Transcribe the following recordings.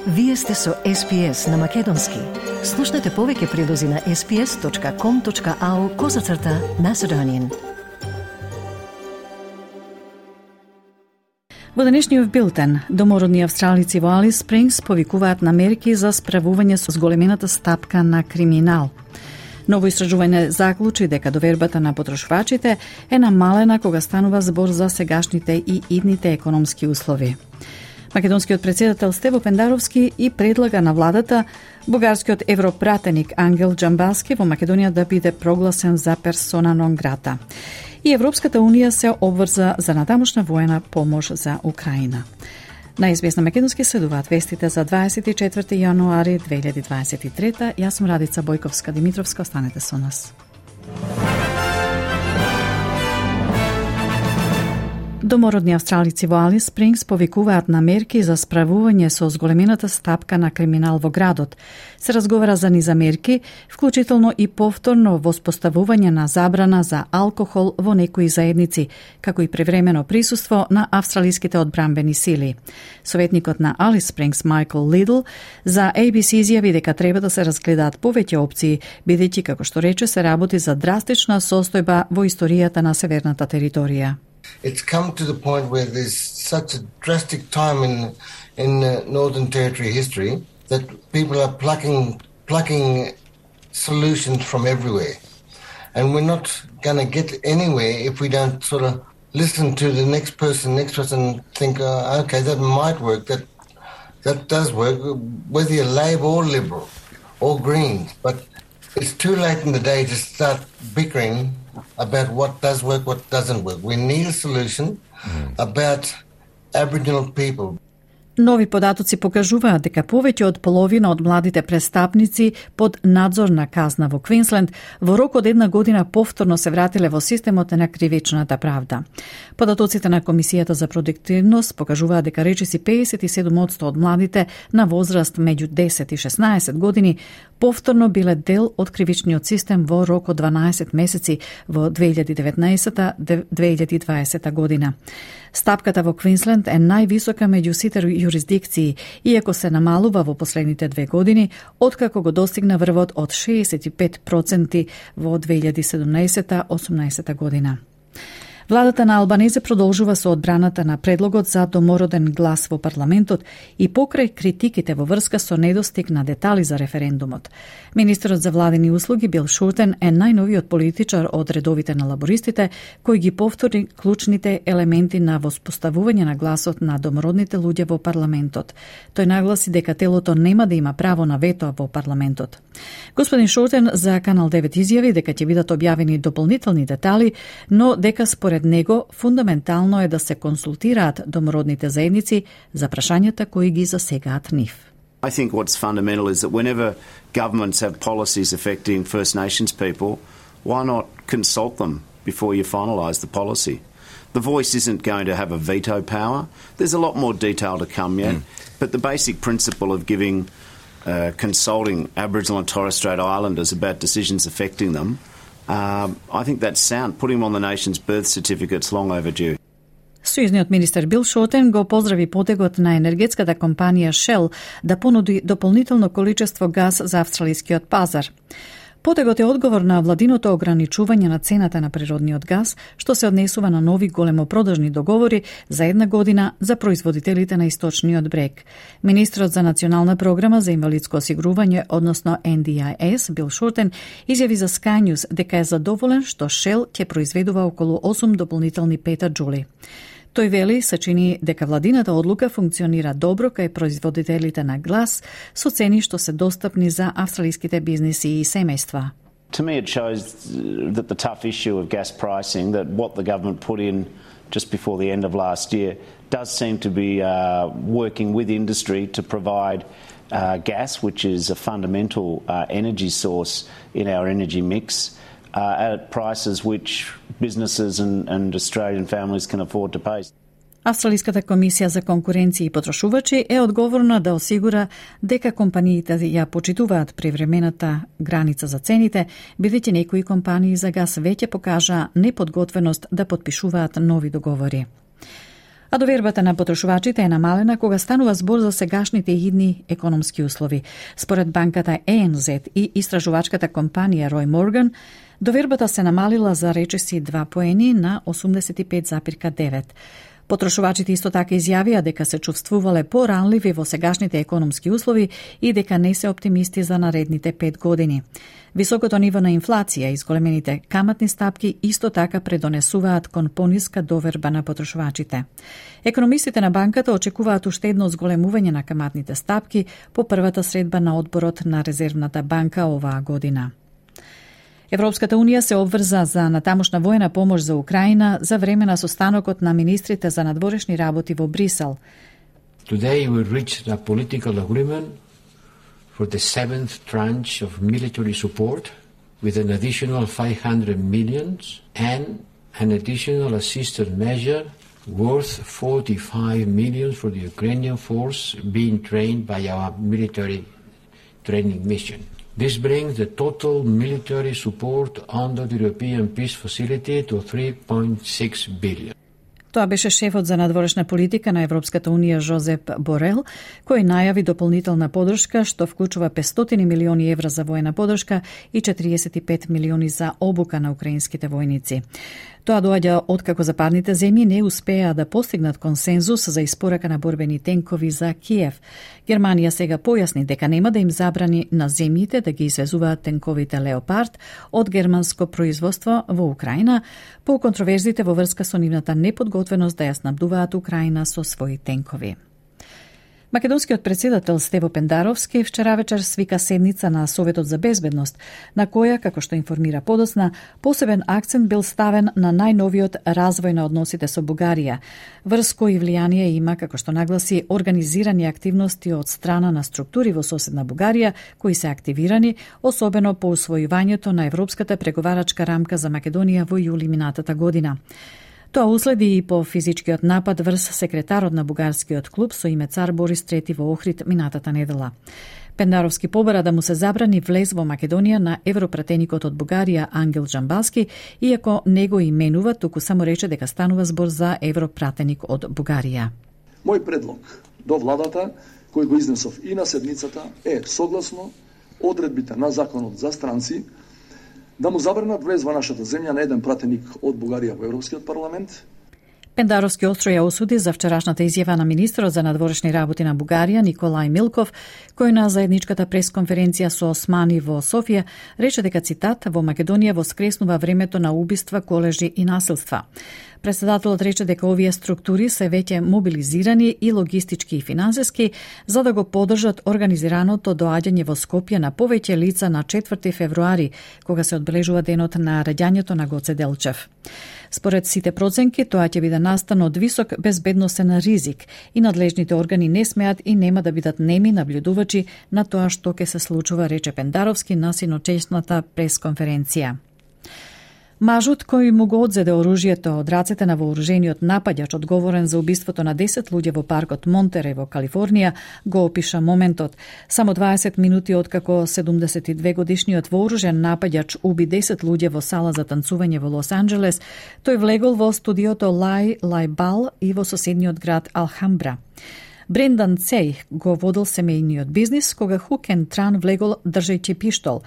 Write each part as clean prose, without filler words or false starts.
Вие сте со SPS на Македонски. Слушнете повеќе прилози на sps.com.au/Macedonian. Во денешниот билтен, домородни австралици во Алис Спрингс повикуваат на мерки за справување со зголемената стапка на криминал. Ново истражување заклучи дека довербата на потрошувачите е намалена кога станува збор за сегашните и идните економски услови. Македонскиот председател Стево Пендаровски и предлага на владата бугарскиот европратеник Ангел Джамбаски во Македонија да биде прогласен за персона нон грата. И Европската унија се обврза за натамошна воена помош за Украина. На СБС на Македонски следуваат вестите за 24 јануари 2023. Јас сум Радица Бојковска-Димитровска, останете со нас. Домородни австралици во Алис Спрингс повикуваат на мерки за справување со зголемената стапка на криминал во градот. Се разговара за низа мерки, вклучително и повторно воспоставување на забрана за алкохол во некои заедници, како и превремено присуство на австралиските одбранбени сили. Советникот на Алис Спрингс Майкл Лидл за ABC изјави дека треба да се разгледаат повеќе опции, бидејќи, како што рече, се работи за драстична состојба во историјата на северната територија. It's come to the point where there's such a drastic time in Northern Territory history that people are plucking solutions from everywhere. And we're not going to get anywhere if we don't sort of listen to the next person and think, okay, that might work, that does work, whether you're Labor or Liberal or Greens. But it's too late in the day to start bickering about what does work, what doesn't work. We need a solution about Aboriginal people. Нови податоци покажуваат дека повеќе од половина од младите престапници под надзорна казна во Квинсленд во рок од една година повторно се вратиле во системот на кривичната правда. Податоците на Комисијата за продуктивност покажуваат дека речиси 57% од младите на возраст меѓу 10 и 16 години повторно биле дел од кривичниот систем во рок од 12 месеци во 2019-2020 година. Стапката во Квинсленд е највисока меѓу сите јурисдикции, иако се намалува во последните 2 години, откако го достигна врвот од 65% во 2017-18 година. Владата на Албанезе продолжува со одбраната на предлогот за домороден глас во парламентот и покрај критиките во врска со недостиг на детали за референдумот. Министерот за владени услуги Бил Шуртен е најновиот политичар од редовите на лабористите кој ги повтори клучните елементи на воспоставување на гласот на домородните луѓе во парламентот. Тој нагласи дека телото нема да има право на вето во парламентот. Господин Шуртен за Канал 9 изјави дека ќе бидат објавени дополнителни детали, но дека според него фундаментално е да се консултираат домородните заедници за прашањата кои ги засегаат нив. I think what's fundamental is that whenever governments have policies affecting First Nations people, why not consult them before you finalise the policy? The Voice isn't going to have a veto power. There's a lot more detail to come yet, but the basic principle of consulting Aboriginal and Torres Strait Islanders about decisions affecting them, I think that's sound. Putting them on the nation's birth certificate's long overdue. Сојузниот министер Бил Шотен го поздрави потегот на енергетската компанија Shell да понуди дополнително количество газ за австралискиот пазар. Потегот е одговор на владиното ограничување на цената на природниот газ, што се однесува на нови големопродажни договори за една година за производителите на источниот брег. Министрот за национална програма за инвалидско осигурување, односно NDIS, Бил Шортен, изјави за Sky News дека е задоволен што Shell ќе произведува околу 8 дополнителни петаџули. Тој вели се чини дека владината одлука функционира добро кај производителите на глас со цени што се достапни за австралиските бизниси и семејства. To me it shows that the tough issue of gas pricing that what the government put in just before the end of last year does seem to be working with industry to provide gas, which is a fundamental energy source in our energy mix. At prices which businesses and Australian families can afford to pay. Австралиската комисија за конкуренција и потрошувачи е одговорна да осигура дека компаниите ја почитуваат превремената граница за цените, бидејќи некои компании за газ веќе покажаа неподготвеност да потпишуваат нови договори. А довербата на потрошувачите е намалена кога станува збор за сегашните идни економски услови. Според банката ANZ и истражувачката компанија Roy Morgan, довербата се намалила за речиси 2 поени на 85,9. Потрошувачите исто така изјавија дека се чувствувале поранливи во сегашните економски услови и дека не се оптимисти за наредните 5 години. Високото ниво на инфлација и зголемените каматни стапки исто така предонесуваат кон пониска доверба на потрошувачите. Економистите на банката очекуваат уште едно зголемување на каматните стапки по првата средба на одборот на Резервната банка оваа година. Европската унија се обврза за натамошна воена помош за Украина за време на состанокот на министрите за надворешни работи во Брисел. Today we reached a political agreement for the 7th tranche of military support with an additional 500 million and an additional assistance measure worth 45 million for the Ukrainian force being trained by our military training mission. This brings the total military support under the European Peace Facility to 3.6 billion. Тоа беше шефот за надворешна политика на Европската унија Жозеп Борел, кој најави дополнителна подршка што вклучува 500 милиони евра за воена подршка и 45 милиони за обука на украинските војници. Тоа доаѓа откако западните земји не успеа да постигнат консензус за испорака на борбени тенкови за Киев. Германија сега појасни дека нема да им забрани на земјите да ги извезуваат тенковите Леопард од германско производство во Украина по контроверзите во врска со нивната неподготвеност да ја снабдуваат Украина со своји тенкови. Македонскиот председател Стево Пендаровски вчера вечер свика седница на Советот за безбедност, на која, како што информира подоцна, посебен акцент бил ставен на најновиот развој на односите со Бугарија, врз кој влијание има, како што нагласи, организирани активности од страна на структури во соседна Бугарија, кои се активирани, особено по усвојувањето на Европската преговарачка рамка за Македонија во јули минатата година. Тоа уследи и по физичкиот напад врз секретарот на бугарскиот клуб со име Цар Борис III во Охрид минатата недела. Пендаровски побара да му се забрани влез во Македонија на европратеникот од Бугарија Ангел Джамбаски, иако не го именува, туку само рече дека станува збор за европратеник од Бугарија. Мој предлог до владата, кој го изнесов и на седницата, е согласно одредбите на законот за странци, да му забранат влез во нашата земја на еден пратеник од Бугарија во Европскиот парламент. Пендаровски остро ја осуди за вчерашната изјава на министрот за надворешни работи на Бугарија Николај Милков, кој на заедничката пресконференција со Османи во Софија рече дека, цитат, во Македонија воскреснува времето на убиства, колежи и насилства. Председателот рече дека овие структури се веќе мобилизирани и логистички и финансиски за да го поддржат организираното доаѓање во Скопје на повеќе лица на 4 февруари, кога се одбележува денот на раѓањето на Гоце Делчев. Според сите проценки, тоа ќе биде настан од висок безбедносен ризик и надлежните органи не смеат и нема да бидат неми наблюдувачи на тоа што ќе се случува, рече Пендаровски на синочешната пресконференција. Мажот кој му го одзеде оружјето од рацете на вооружениот напаѓач одговорен за убиството на 10 луѓе во паркот Монтереј во Калифорнија го опиша моментот. Само 20 минути откако 72 годишниот вооружен напаѓач уби 10 луѓе во сала за танцување во Лос Анџелес, тој влегол во студиото Лајбал и во соседниот град Алхамбра. Брендан Цеј го водел семејниот бизнис кога Хукен Тран влегол држејќи пиштол.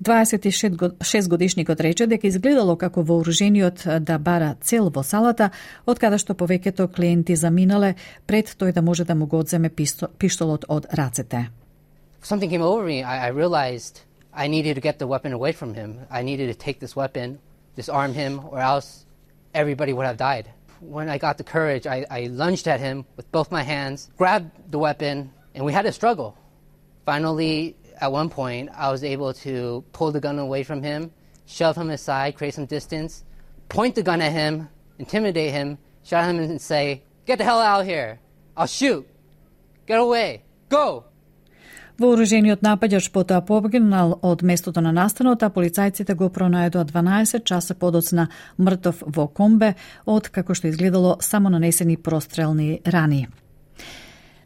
26 годишникот рече дека изгледало како вооружениот да бара цел во салата, од каде што повеќето клиенти заминале пред тој да може да му го одземе пиштолот од рацете. Something came over me. I realized I needed to get the weapon away from him. I needed to take this weapon, disarm him, or else everybody would have died. When I got the courage, I lunged at him with both my hands, grabbed the weapon, and we had a struggle. Finally, at one point, I was able to pull the gun away from him, shove him aside, create some distance, point the gun at him, intimidate him, shout at him and say, "Get the hell out of here! I'll shoot! Get away! Go!" Вооружениот напаѓач потоа побегнал од местото на настанот, а полицајците го пронајдоа 12 часа подоцна мртов во комбе од, како што изгледало, само нанесени прострелни рани.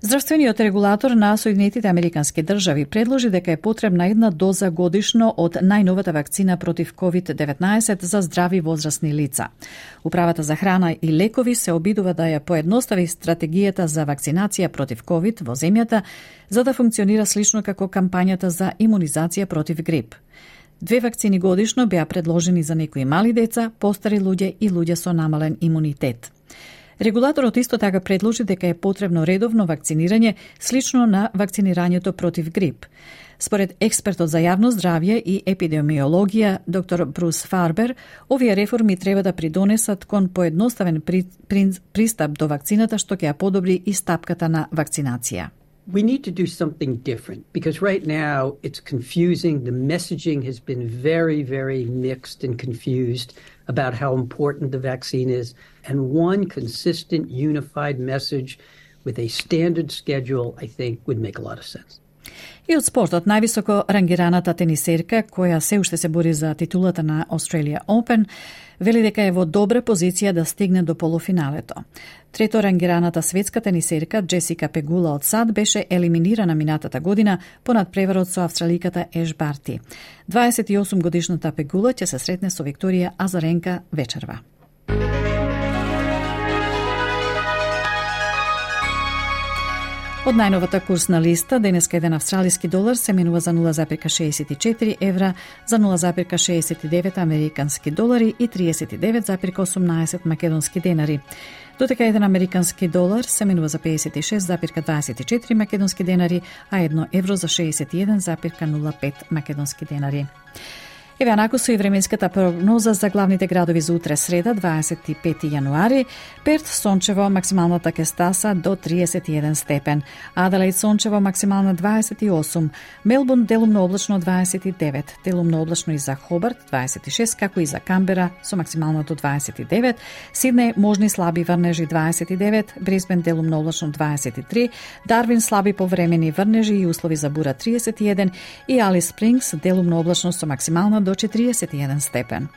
Здравствениот регулатор на Соединетите Американски држави предложи дека е потребна една доза годишно од најновата вакцина против COVID-19 за здрави возрастни лица. Управата за храна и лекови се обидува да ја поедностави стратегијата за вакцинација против COVID во земјата, за да функционира слично како кампањата за имунизација против грип. 2 вакцини годишно беа предложени за некои мали деца, постари луѓе и луѓе со намален имунитет. Регулаторот исто така предложи дека е потребно редовно вакцинирање слично на вакцинирањето против грип. Според експертот за јавно здравје и епидемиологија, доктор Брус Фарбер, овие реформи треба да придонесат кон поедноставен пристап до вакцината што ќе ја подобри и стапката на вакцинација. We need to do something different because right now it's confusing. The messaging has been very, very mixed and confused about how important the vaccine is. And one consistent, unified message with a standard schedule, I think, would make a lot of sense. И од спортот, највисоко рангираната тенисерка, која се уште се бори за титулата на Australia Open, вели дека е во добра позиција да стигне до полуфиналето. Трето рангираната светска тенисерка Джесика Пегула од САД беше елиминирана минатата година по надпреварот со австраликата Еш Барти. 28 годишната Пегула ќе се сретне со Викторија Азаренка вечерва. Од најновата курсна листа, денеска еден австралиски долар се менува за 0,64 евра, за 0,69 американски долари и 39,18 македонски денари. Дотека еден американски долар се менува за 56,24 македонски денари, а 1 евро за 61,05 македонски денари. Еве анаку со и временската прогноза за главните градови за утре среда, 25 јануари. Перт сончево, максималната ќе стаса до 31 степен. Аделаид сончево, максимална 28. Мелбурн делумно облачно 29. Делумно облачно и за Хобарт 26, како и за Камбера со максимално до 29. Сиднеј можни слаби врнежи 29. Брисбен делумно облачно 23. Дарвин слаби повремени врнежи и услови за бура 31. И Алис Спрингс делумно облачно со максимална до 41 степен.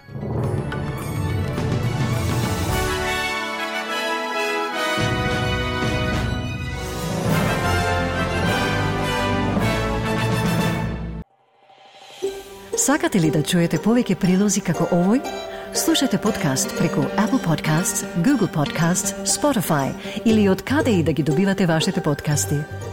Сакате ли да чуете повеќе прилози како овој? Слушате подкаст преку Apple Podcasts, Google Podcasts, Spotify или од каде и да ги добивате вашите подкасти.